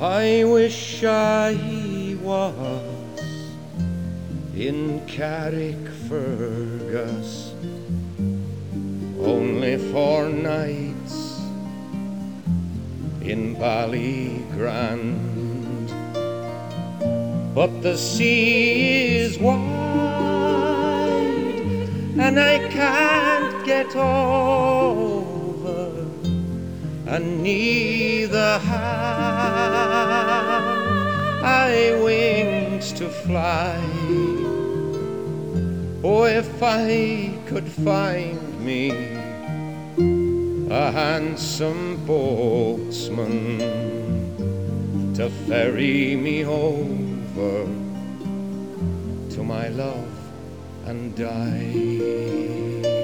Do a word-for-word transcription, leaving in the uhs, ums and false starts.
I wish I was in Carrickfergus only four nights in Ballygrand, but the sea is wide and I can't get over, and neither have I wings to fly. Oh, if I could find me a handsome boatsman to ferry me over to my love and die.